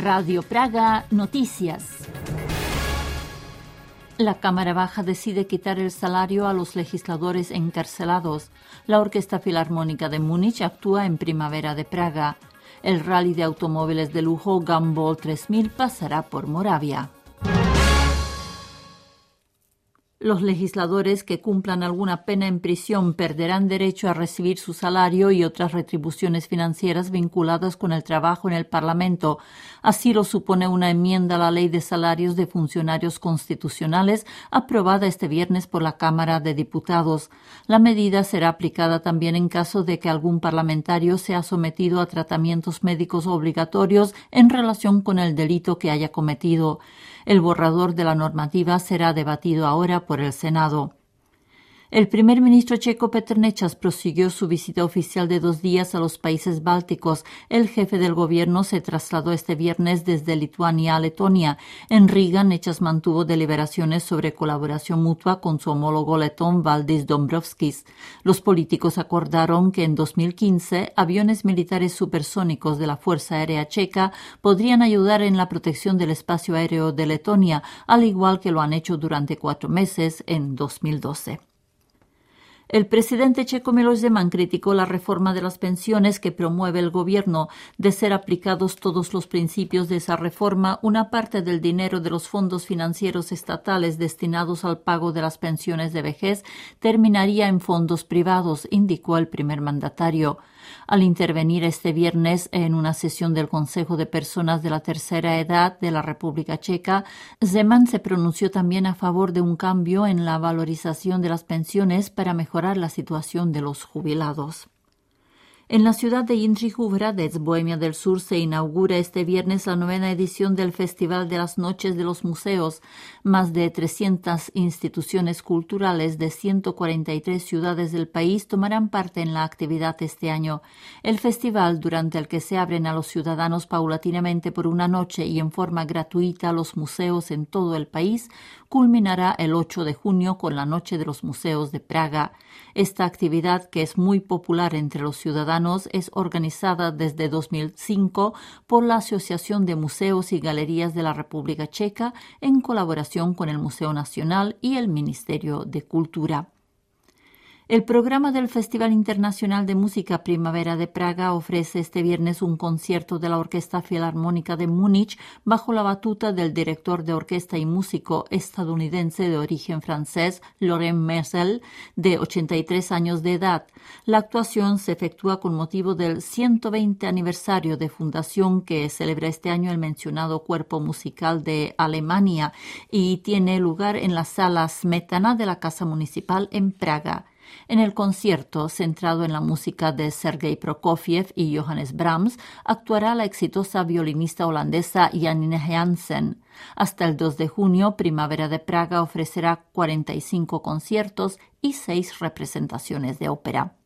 Radio Praga Noticias. La Cámara Baja decide quitar el salario a los legisladores encarcelados. La Orquesta Filarmónica de Múnich actúa en Primavera de Praga. El rally de automóviles de lujo Gumball 3000 pasará por Moravia. Los legisladores que cumplan alguna pena en prisión perderán derecho a recibir su salario y otras retribuciones financieras vinculadas con el trabajo en el Parlamento. Así lo supone una enmienda a la Ley de Salarios de Funcionarios Constitucionales aprobada este viernes por la Cámara de Diputados. La medida será aplicada también en caso de que algún parlamentario sea sometido a tratamientos médicos obligatorios en relación con el delito que haya cometido. El borrador de la normativa será debatido ahora por el Senado. El primer ministro checo Petr Nečas prosiguió su visita oficial de 2 días a los países bálticos. El jefe del gobierno se trasladó este viernes desde Lituania a Letonia. En Riga, Nečas mantuvo deliberaciones sobre colaboración mutua con su homólogo letón Valdis Dombrovskis. Los políticos acordaron que en 2015 aviones militares supersónicos de la Fuerza Aérea Checa podrían ayudar en la protección del espacio aéreo de Letonia, al igual que lo han hecho durante 4 meses en 2012. El presidente checo Miloš Zeman criticó la reforma de las pensiones que promueve el gobierno. De ser aplicados todos los principios de esa reforma, una parte del dinero de los fondos financieros estatales destinados al pago de las pensiones de vejez terminaría en fondos privados, indicó el primer mandatario. Al intervenir este viernes en una sesión del Consejo de Personas de la Tercera Edad de la República Checa, Zeman se pronunció también a favor de un cambio en la valorización de las pensiones para mejorar la situación de los jubilados. En la ciudad de Jindřich Hradec, Bohemia del Sur, se inaugura este viernes la 9ª edición del Festival de las Noches de los Museos. Más de 300 instituciones culturales de 143 ciudades del país tomarán parte en la actividad este año. El festival, durante el que se abren a los ciudadanos paulatinamente por una noche y en forma gratuita los museos en todo el país, culminará el 8 de junio con la Noche de los Museos de Praga. Esta actividad, que es muy popular entre los ciudadanos, es organizada desde 2005 por la Asociación de Museos y Galerías de la República Checa en colaboración con el Museo Nacional y el Ministerio de Cultura. El programa del Festival Internacional de Música Primavera de Praga ofrece este viernes un concierto de la Orquesta Filarmónica de Múnich bajo la batuta del director de orquesta y músico estadounidense de origen francés, Laurent Mersel, de 83 años de edad. La actuación se efectúa con motivo del 120 aniversario de fundación que celebra este año el mencionado cuerpo musical de Alemania y tiene lugar en la Sala Smetana de la Casa Municipal en Praga. En el concierto, centrado en la música de Sergei Prokofiev y Johannes Brahms, actuará la exitosa violinista holandesa Janine Jansen. Hasta el 2 de junio, Primavera de Praga ofrecerá 45 conciertos y 6 representaciones de ópera.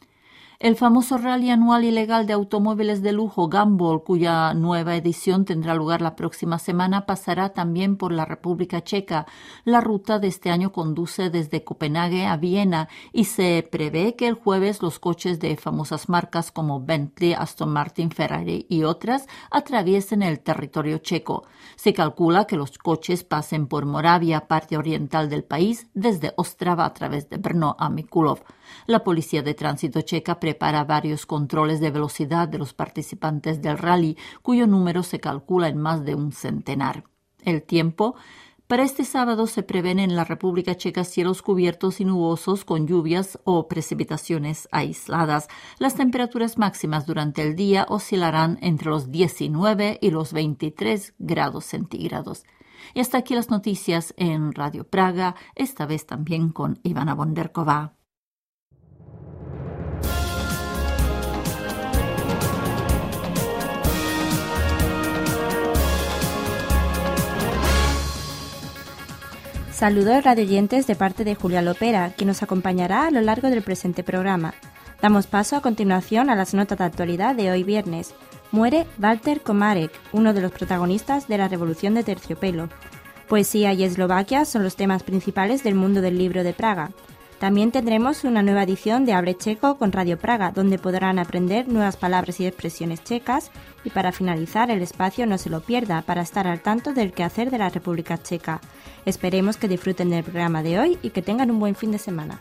El famoso rally anual ilegal de automóviles de lujo Gumball, cuya nueva edición tendrá lugar la próxima semana, pasará también por la República Checa. La ruta de este año conduce desde Copenhague a Viena y se prevé que el jueves los coches de famosas marcas como Bentley, Aston Martin, Ferrari y otras atraviesen el territorio checo. Se calcula que los coches pasen por Moravia, parte oriental del país, desde Ostrava a través de Brno a Mikulov. La Policía de Tránsito checa prepara varios controles de velocidad de los participantes del rally, cuyo número se calcula en más de un centenar. El tiempo. Para este sábado se prevén en la República Checa cielos cubiertos y nubosos con lluvias o precipitaciones aisladas. Las temperaturas máximas durante el día oscilarán entre los 19 y los 23 grados centígrados. Y hasta aquí las noticias en Radio Praga, esta vez también con Ivana Bonderková. Saludos radioyentes de parte de Julia Lopera, quien nos acompañará a lo largo del presente programa. Damos paso a continuación a las notas de actualidad de hoy viernes. Muere Walter Komarek, uno de los protagonistas de la Revolución de Terciopelo. Poesía y Eslovaquia son los temas principales del Mundo del Libro de Praga. También tendremos una nueva edición de Hable Checo con Radio Praga, donde podrán aprender nuevas palabras y expresiones checas. Y para finalizar, el espacio No se lo pierda, para estar al tanto del quehacer de la República Checa. Esperemos que disfruten del programa de hoy y que tengan un buen fin de semana.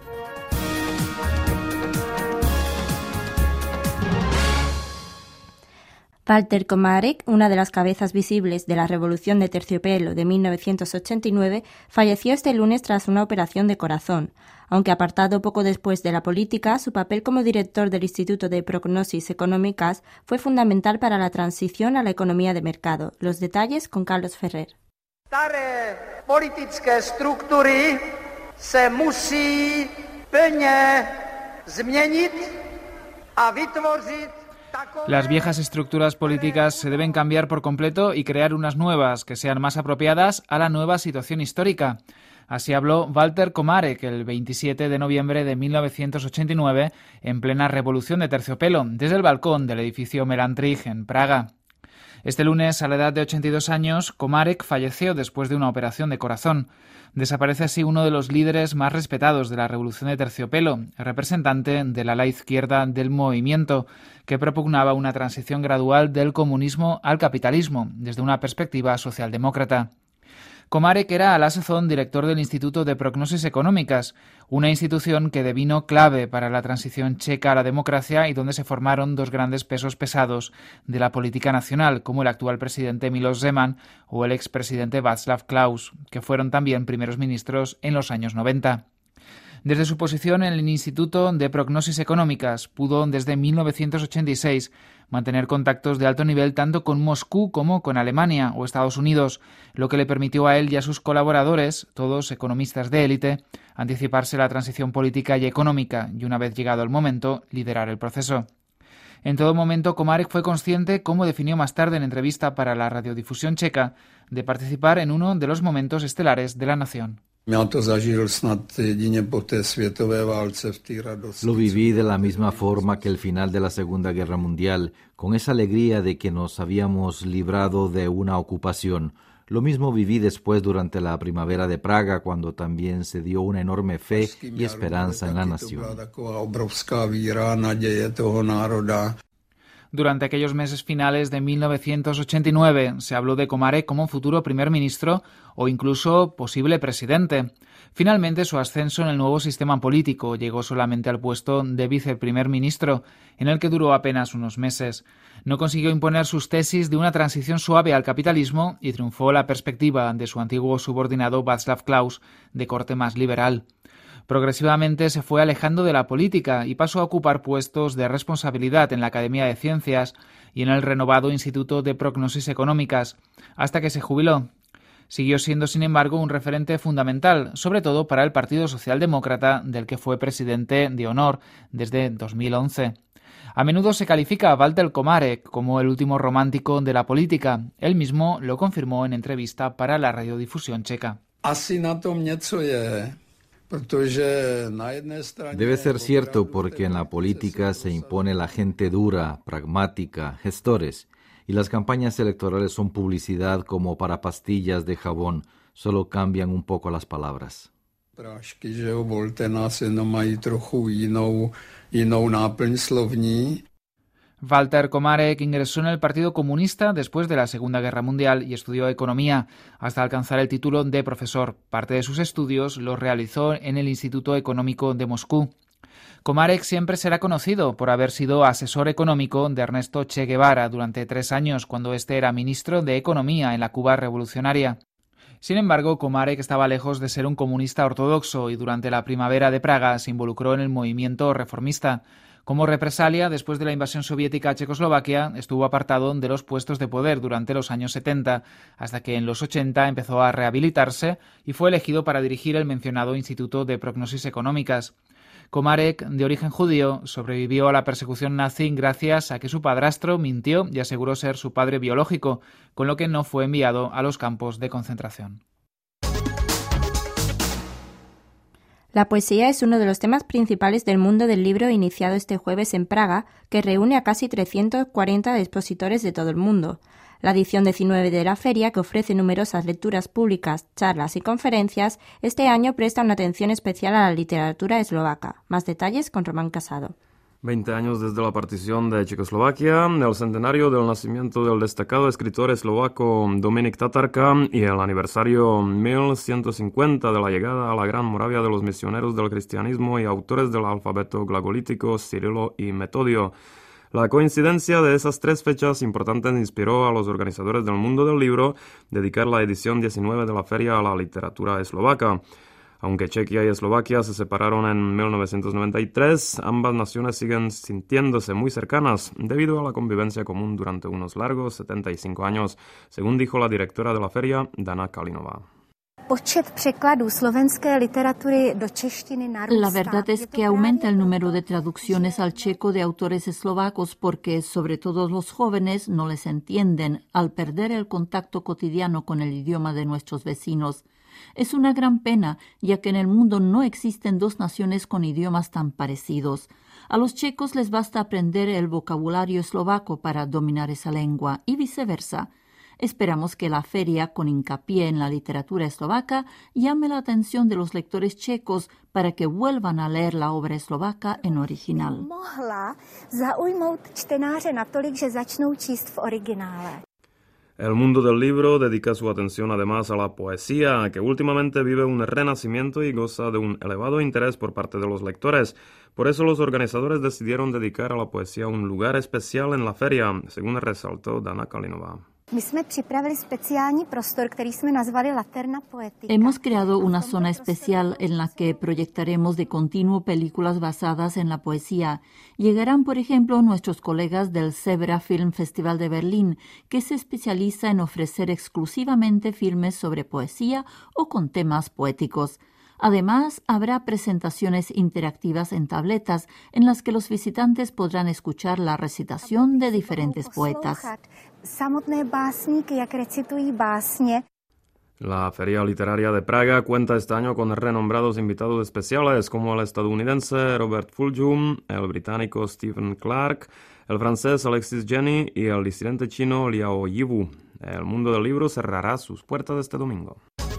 Walter Komárek, una de las cabezas visibles de la Revolución de Terciopelo de 1989, falleció este lunes tras una operación de corazón. Aunque apartado poco después de la política, su papel como director del Instituto de Prognosis Económicas fue fundamental para la transición a la economía de mercado. Los detalles con Carlos Ferrer. Staré politické struktury se musí plně změnit a vytvořit. Las viejas estructuras políticas se deben cambiar por completo y crear unas nuevas que sean más apropiadas a la nueva situación histórica. Así habló Walter Komárek el 27 de noviembre de 1989 en plena Revolución de Terciopelo, desde el balcón del edificio Melantrich en Praga. Este lunes, a la edad de 82 años, Komárek falleció después de una operación de corazón. Desaparece así uno de los líderes más respetados de la Revolución de Terciopelo, representante del ala izquierda del movimiento, que propugnaba una transición gradual del comunismo al capitalismo, desde una perspectiva socialdemócrata. Komárek era a la sazón director del Instituto de Prognosis Económicas, una institución que devino clave para la transición checa a la democracia y donde se formaron dos grandes pesos pesados de la política nacional, como el actual presidente Miloš Zeman o el expresidente Václav Klaus, que fueron también primeros ministros en los años 90. Desde su posición en el Instituto de Prognosis Económicas, pudo desde 1986 mantener contactos de alto nivel tanto con Moscú como con Alemania o Estados Unidos, lo que le permitió a él y a sus colaboradores, todos economistas de élite, anticiparse la transición política y económica y, una vez llegado el momento, liderar el proceso. En todo momento, Komárek fue consciente, como definió más tarde en entrevista para la radiodifusión checa, de participar en uno de los momentos estelares de la nación. Lo viví de la misma forma que el final de la Segunda Guerra Mundial, con esa alegría de que nos habíamos librado de una ocupación. Lo mismo viví después durante la primavera de Praga, cuando también se dio una enorme fe y esperanza en la nación. Durante aquellos meses finales de 1989 se habló de Komárek como futuro primer ministro o incluso posible presidente. Finalmente, su ascenso en el nuevo sistema político llegó solamente al puesto de viceprimer ministro, en el que duró apenas unos meses. No consiguió imponer sus tesis de una transición suave al capitalismo y triunfó la perspectiva de su antiguo subordinado Václav Klaus, de corte más liberal. Progresivamente se fue alejando de la política y pasó a ocupar puestos de responsabilidad en la Academia de Ciencias y en el renovado Instituto de Prognosis Económicas, hasta que se jubiló. Siguió siendo, sin embargo, un referente fundamental, sobre todo para el Partido Socialdemócrata, del que fue presidente de honor desde 2011. A menudo se califica a Walter Komárek como el último romántico de la política. Él mismo lo confirmó en entrevista para la radiodifusión checa. Debe ser cierto, porque en la política se impone la gente dura, pragmática, gestores, y las campañas electorales son publicidad como para pastillas de jabón, solo cambian un poco las palabras. Walter Komárek ingresó en el Partido Comunista después de la Segunda Guerra Mundial y estudió economía hasta alcanzar el título de profesor. Parte de sus estudios los realizó en el Instituto Económico de Moscú. Komárek siempre será conocido por haber sido asesor económico de Ernesto Che Guevara durante 3 años, cuando éste era ministro de Economía en la Cuba revolucionaria. Sin embargo, Komárek estaba lejos de ser un comunista ortodoxo y durante la primavera de Praga se involucró en el movimiento reformista. Como represalia, después de la invasión soviética a Checoslovaquia, estuvo apartado de los puestos de poder durante los años 70, hasta que en los 80 empezó a rehabilitarse y fue elegido para dirigir el mencionado Instituto de Prognosis Económicas. Komárek, de origen judío, sobrevivió a la persecución nazi gracias a que su padrastro mintió y aseguró ser su padre biológico, con lo que no fue enviado a los campos de concentración. La poesía es uno de los temas principales del mundo del libro iniciado este jueves en Praga, que reúne a casi 340 expositores de todo el mundo. La edición 19 de la feria, que ofrece numerosas lecturas públicas, charlas y conferencias, este año presta una atención especial a la literatura eslovaca. Más detalles con Román Casado. 20 años desde la partición de Checoslovaquia, el centenario del nacimiento del destacado escritor eslovaco Dominik Tatarka y el aniversario 1150 de la llegada a la Gran Moravia de los misioneros del cristianismo y autores del alfabeto glagolítico Cirilo y Metodio. La coincidencia de esas tres fechas importantes inspiró a los organizadores del mundo del libro dedicar la edición 19 de la feria a la literatura eslovaca. Aunque Chequia y Eslovaquia se separaron en 1993, ambas naciones siguen sintiéndose muy cercanas debido a la convivencia común durante unos largos 75 años, según dijo la directora de la feria, Dana Kalinová. La verdad es que aumenta el número de traducciones al checo de autores eslovacos porque, sobre todo los jóvenes, no les entienden al perder el contacto cotidiano con el idioma de nuestros vecinos. Es una gran pena, ya que en el mundo no existen dos naciones con idiomas tan parecidos. A los checos les basta aprender el vocabulario eslovaco para dominar esa lengua y viceversa. Esperamos que la feria, con hincapié en la literatura eslovaca, llame la atención de los lectores checos para que vuelvan a leer la obra eslovaca en original. El mundo del libro dedica su atención además a la poesía, que últimamente vive un renacimiento y goza de un elevado interés por parte de los lectores. Por eso los organizadores decidieron dedicar a la poesía un lugar especial en la feria, según resaltó Dana Kalinová. Hemos creado una zona especial en la que proyectaremos de continuo películas basadas en la poesía. Llegarán, por ejemplo, nuestros colegas del Zebra Film Festival de Berlín, que se especializa en ofrecer exclusivamente filmes sobre poesía o con temas poéticos. Además, habrá presentaciones interactivas en tabletas en las que los visitantes podrán escuchar la recitación de diferentes poetas. La Feria Literaria de Praga cuenta este año con renombrados invitados especiales como el estadounidense Robert Fulghum, el británico Stephen Clark, el francés Alexis Jenny y el disidente chino Liao Yiwu. El mundo del libro cerrará sus puertas este domingo.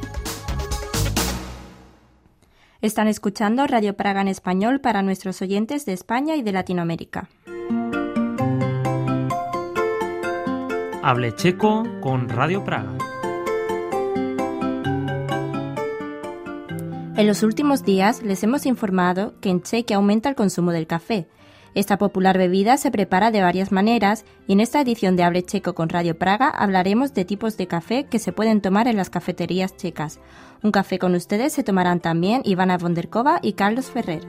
Están escuchando Radio Praga en español para nuestros oyentes de España y de Latinoamérica. Hable checo con Radio Praga. En los últimos días les hemos informado que en Chequia aumenta el consumo del café. Esta popular bebida se prepara de varias maneras y en esta edición de Hable Checo con Radio Praga hablaremos de tipos de café que se pueden tomar en las cafeterías checas. Un café con ustedes se tomarán también Ivana Vonderkova y Carlos Ferrer.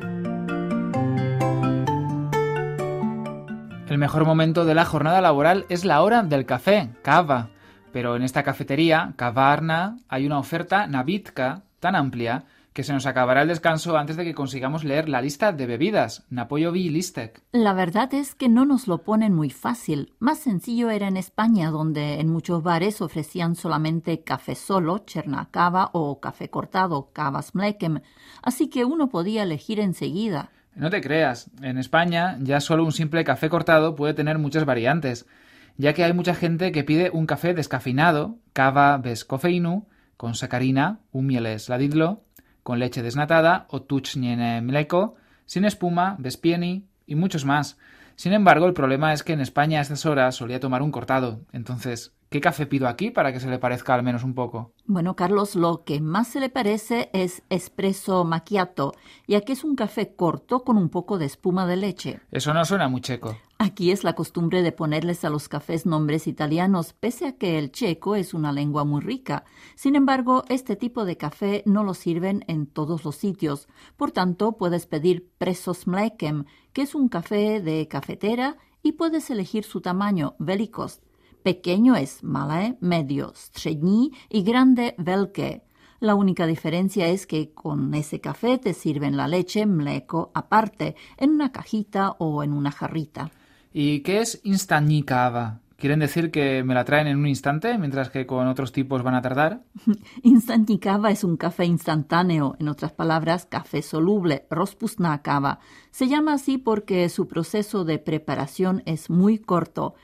El mejor momento de la jornada laboral es la hora del café, kava. Pero en esta cafetería, Kavarna, hay una oferta nabitka tan amplia que se nos acabará el descanso antes de que consigamos leer la lista de bebidas, Napoyovi Listek. La verdad es que no nos lo ponen muy fácil. Más sencillo era en España, donde en muchos bares ofrecían solamente café solo, cherna kava, o café cortado, kava s mlekem, así que uno podía elegir enseguida. No te creas, en España ya solo un simple café cortado puede tener muchas variantes, ya que hay mucha gente que pide un café descafeinado, kava bez kofeinu, con sacarina, umiele sladidlo, con leche desnatada o tuczniene mleko, sin espuma, bez pieni y muchos más. Sin embargo, el problema es que en España a estas horas solía tomar un cortado. Entonces, ¿qué café pido aquí para que se le parezca al menos un poco? Bueno, Carlos, lo que más se le parece es espresso macchiato, ya que es un café corto con un poco de espuma de leche. Eso no suena muy checo. Aquí es la costumbre de ponerles a los cafés nombres italianos, pese a que el checo es una lengua muy rica. Sin embargo, este tipo de café no lo sirven en todos los sitios. Por tanto, puedes pedir preso s mlekem, que es un café de cafetera, y puedes elegir su tamaño, velikost. Pequeño es malé, medio střední y grande velké. La única diferencia es que con ese café te sirven la leche, mleko, aparte, en una cajita o en una jarrita. ¿Y qué es instantní kava? ¿Quieren decir que me la traen en un instante, mientras que con otros tipos van a tardar? Instantní kava es un café instantáneo, en otras palabras, café soluble, rozpustná kava. Se llama así porque su proceso de preparación es muy corto.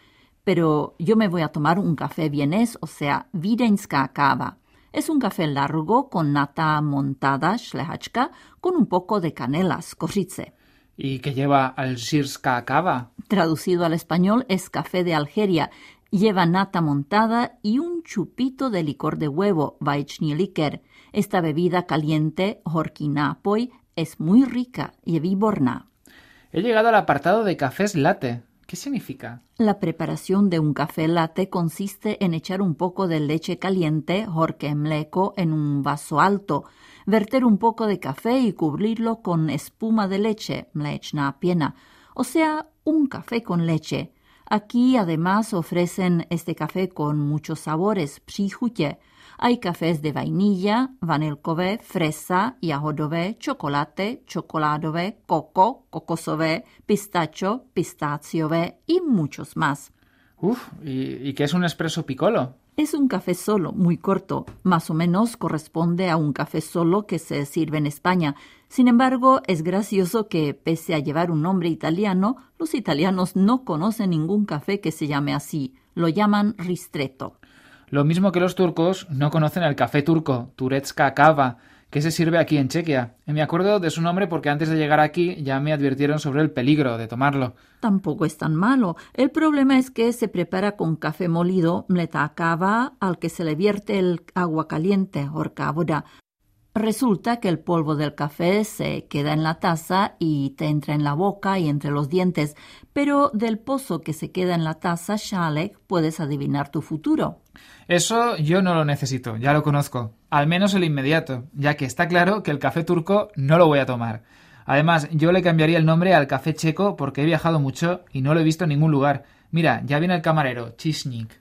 pero yo me voy a tomar un café vienés, o sea, vídeňská káva. Es un café largo con nata montada, šlehačka, con un poco de canela, kořice. ¿Y qué lleva alžírská káva? Traducido al español es café de Algeria. Lleva nata montada y un chupito de licor de huevo, vaječný liker. Esta bebida caliente, horký nápoj, es muy rica y výborná. He llegado al apartado de cafés latte. ¿Qué significa? La preparación de un café latte consiste en echar un poco de leche caliente, horké mléko, en un vaso alto, verter un poco de café y cubrirlo con espuma de leche, mléčná pěna, o sea, un café con leche. Aquí además ofrecen este café con muchos sabores, příchutě. Hay cafés de vainilla, vanilkové, fresa, jahodové, chocolate, čokoládové, coco, kokosové, pistacho, pistáciové y muchos más. ¿Y qué es un espresso piccolo? Es un café solo, muy corto. Más o menos corresponde a un café solo que se sirve en España. Sin embargo, es gracioso que, pese a llevar un nombre italiano, los italianos no conocen ningún café que se llame así. Lo llaman ristretto. Lo mismo que los turcos no conocen el café turco, turecká káva, que se sirve aquí en Chequia. Me acuerdo de su nombre porque antes de llegar aquí ya me advirtieron sobre el peligro de tomarlo. Tampoco es tan malo. El problema es que se prepara con café molido, mletá káva, al que se le vierte el agua caliente, horká voda. Resulta que el polvo del café se queda en la taza y te entra en la boca y entre los dientes, pero del pozo que se queda en la taza, šálek, puedes adivinar tu futuro. Eso yo no lo necesito, ya lo conozco. Al menos el inmediato, ya que está claro que el café turco no lo voy a tomar. Además, yo le cambiaría el nombre al café checo porque he viajado mucho y no lo he visto en ningún lugar. Mira, ya viene el camarero, Číšník.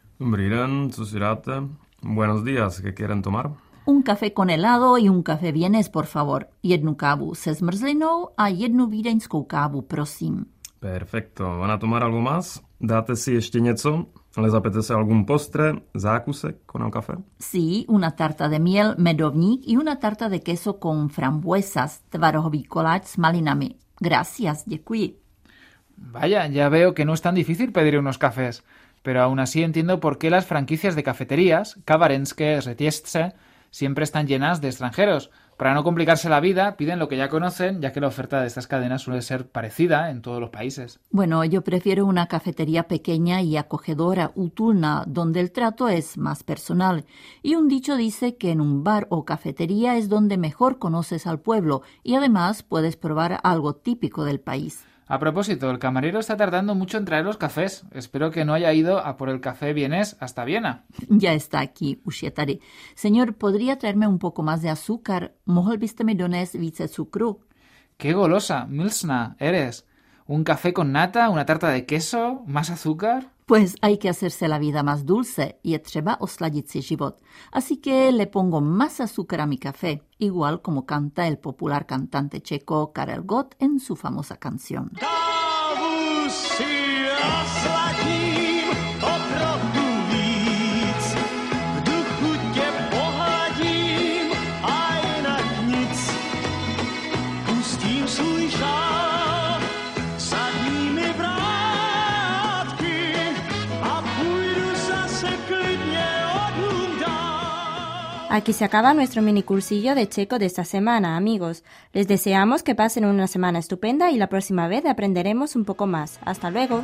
Buenos días, ¿qué quieren tomar? Un café con helado y un café vienés, por favor. Jednu kávu se zmrzlinou a jednu vídeňskou kávu, prosím. Perfecto. ¿Van a tomar algo más? Dáte si ještě něco? ¿Les apetece algún postre, zákusek con el café? Sí, una tarta de miel, medovník y una tarta de queso con frambuesas, tvarohový koláč s malinami. Gracias, děkuji. Vaya, ya veo que no es tan difícil pedir unos cafés, pero aún así entiendo por qué las franquicias de cafeterías, Kavarenské, Řetězce, siempre están llenas de extranjeros. Para no complicarse la vida, piden lo que ya conocen, ya que la oferta de estas cadenas suele ser parecida en todos los países. Bueno, yo prefiero una cafetería pequeña y acogedora, útulná, donde el trato es más personal. Y un dicho dice que en un bar o cafetería es donde mejor conoces al pueblo y además puedes probar algo típico del país. A propósito, el camarero está tardando mucho en traer los cafés. Espero que no haya ido a por el café vienés hasta Viena. Ya está aquí, už je tady. Señor, ¿podría traerme un poco más de azúcar? ¿Mohl byste mi donést více cukru? ¡Qué golosa, milsná eres! ¿Un café con nata, una tarta de queso, más azúcar? Pues hay que hacerse la vida más dulce, je třeba osladit si život. Así que le pongo más azúcar a mi café, igual como canta el popular cantante checo Karel Gott en su famosa canción. Kávu si osladím o trochu víc, v duchu tě pohladím a jinak nic. Pustím svůj žál sadními vrátky a půjdu zase klidně o dům dál. Aquí se acaba nuestro minicursillo de checo de esta semana, amigos. Les deseamos que pasen una semana estupenda y la próxima vez aprenderemos un poco más. ¡Hasta luego!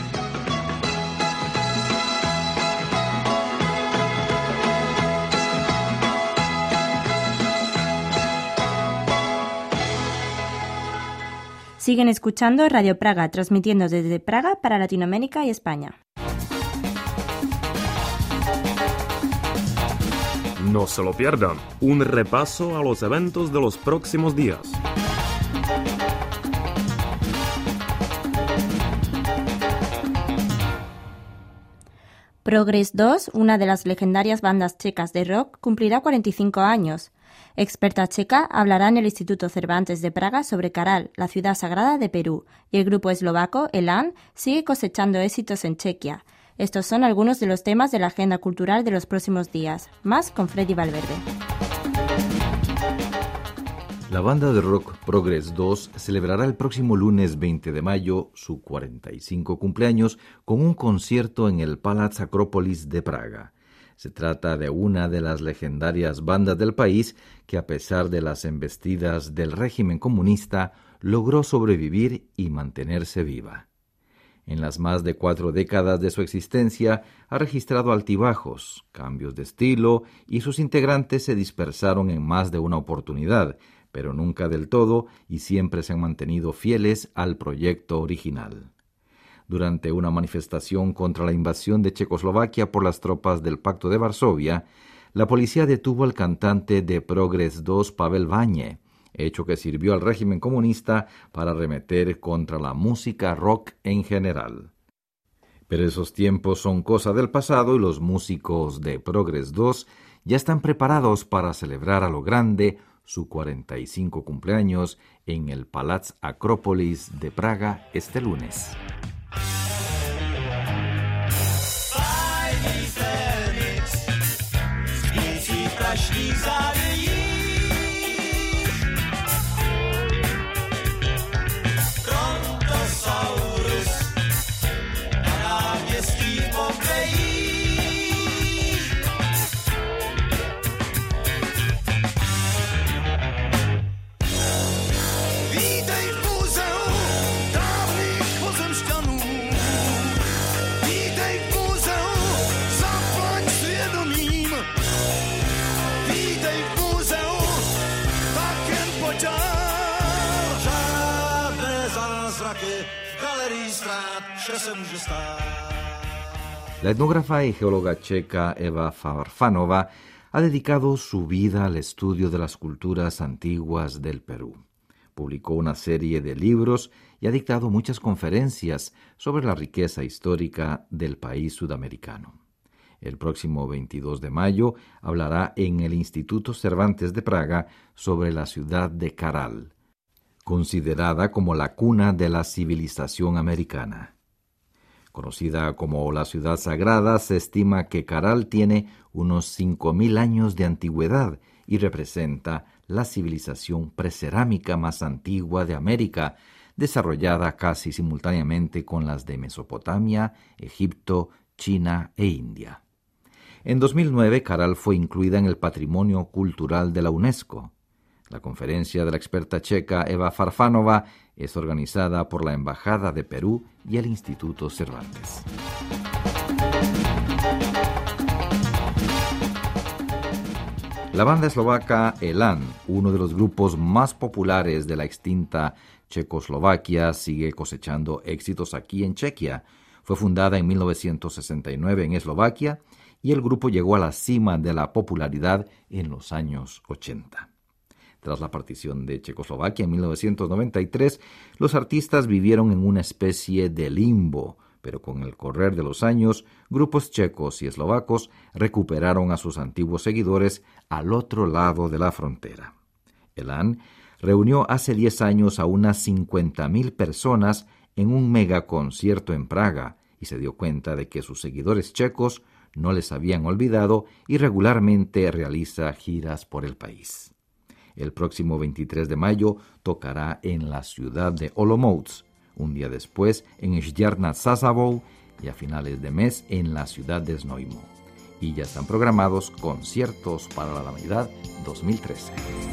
Siguen escuchando Radio Praga, transmitiendo desde Praga para Latinoamérica y España. No se lo pierdan. Un repaso a los eventos de los próximos días. Progress 2, una de las legendarias bandas checas de rock, cumplirá 45 años. Experta checa hablará en el Instituto Cervantes de Praga sobre Caral, la ciudad sagrada de Perú, y el grupo eslovaco Elan sigue cosechando éxitos en Chequia. Estos son algunos de los temas de la agenda cultural de los próximos días. Más con Freddy Valverde. La banda de rock Progress 2 celebrará el próximo lunes 20 de mayo su 45 cumpleaños con un concierto en el Palác Acrópolis de Praga. Se trata de una de las legendarias bandas del país que, a pesar de las embestidas del régimen comunista, logró sobrevivir y mantenerse viva. En las más de 4 décadas de su existencia ha registrado altibajos, cambios de estilo y sus integrantes se dispersaron en más de una oportunidad, pero nunca del todo y siempre se han mantenido fieles al proyecto original. Durante una manifestación contra la invasión de Checoslovaquia por las tropas del Pacto de Varsovia, la policía detuvo al cantante de Progress 2, Pavel Vaně, hecho que sirvió al régimen comunista para arremeter contra la música rock en general. Pero esos tiempos son cosa del pasado y los músicos de Progress 2 ya están preparados para celebrar a lo grande su 45 cumpleaños en el Palác Acrópolis de Praga este lunes. La etnógrafa y geóloga checa Eva Farfánova ha dedicado su vida al estudio de las culturas antiguas del Perú. Publicó una serie de libros y ha dictado muchas conferencias sobre la riqueza histórica del país sudamericano. El próximo 22 de mayo hablará en el Instituto Cervantes de Praga sobre la ciudad de Caral, considerada como la cuna de la civilización americana. Conocida como la ciudad sagrada, se estima que Caral tiene unos 5.000 años de antigüedad y representa la civilización precerámica más antigua de América, desarrollada casi simultáneamente con las de Mesopotamia, Egipto, China e India. En 2009, Caral fue incluida en el Patrimonio Cultural de la UNESCO. La conferencia de la experta checa Eva Farfánova es organizada por la Embajada de Perú y el Instituto Cervantes. La banda eslovaca Elan, uno de los grupos más populares de la extinta Checoslovaquia, sigue cosechando éxitos aquí en Chequia. Fue fundada en 1969 en Eslovaquia y el grupo llegó a la cima de la popularidad en los años 80. Tras la partición de Checoslovaquia en 1993, los artistas vivieron en una especie de limbo, pero con el correr de los años, grupos checos y eslovacos recuperaron a sus antiguos seguidores al otro lado de la frontera. Elan reunió hace 10 años a unas 50.000 personas en un megaconcierto en Praga y se dio cuenta de que sus seguidores checos no les habían olvidado y regularmente realiza giras por el país. El próximo 23 de mayo tocará en la ciudad de Olomouc, un día después en Stjarna Sasavou y a finales de mes en la ciudad de Znojmo. Y ya están programados conciertos para la Navidad 2013.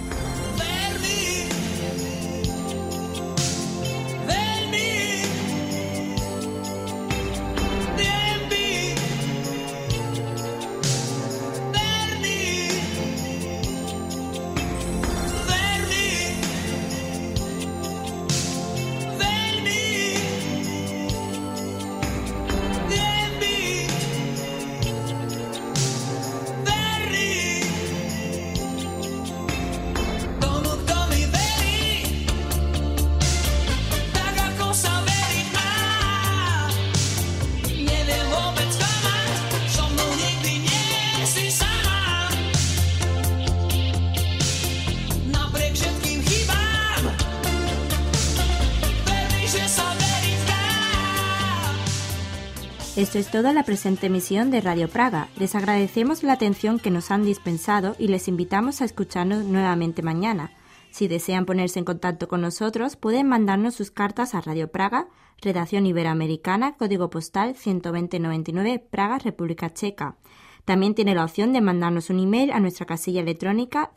Esto es toda la presente emisión de Radio Praga. Les agradecemos la atención que nos han dispensado y les invitamos a escucharnos nuevamente mañana. Si desean ponerse en contacto con nosotros, pueden mandarnos sus cartas a Radio Praga, Redacción Iberoamericana, código postal 12099, Praga, República Checa. También tiene la opción de mandarnos un email a nuestra casilla electrónica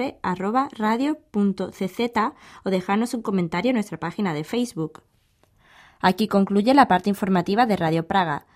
cr@radio.cz o dejarnos un comentario en nuestra página de Facebook. Aquí concluye la parte informativa de Radio Praga.